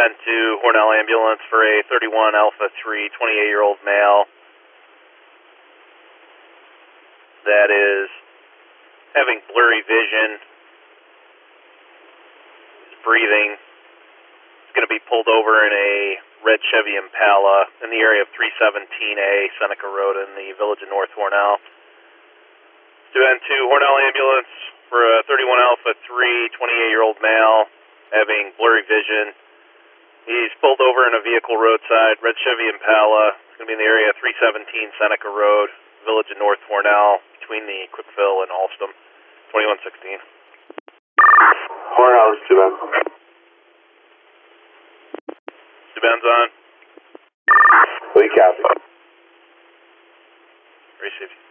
Steuben 2, Hornell Ambulance for a 31 Alpha 3, 28-year-old male that is having blurry vision, is breathing. It's going to be pulled over in a red Chevy Impala in the area of 317A Seneca Road in the village of North Hornell. Steuben 2, Hornell Ambulance for a 31 Alpha 3, 28-year-old male having blurry vision. He's pulled over in a vehicle roadside, red Chevy Impala. It's going to be in the area of 317 Seneca Road, village of North Hornell, between the Quickville and Alstom, 2116. Hornell, Steuben. Steuben's on. We copy. Receive.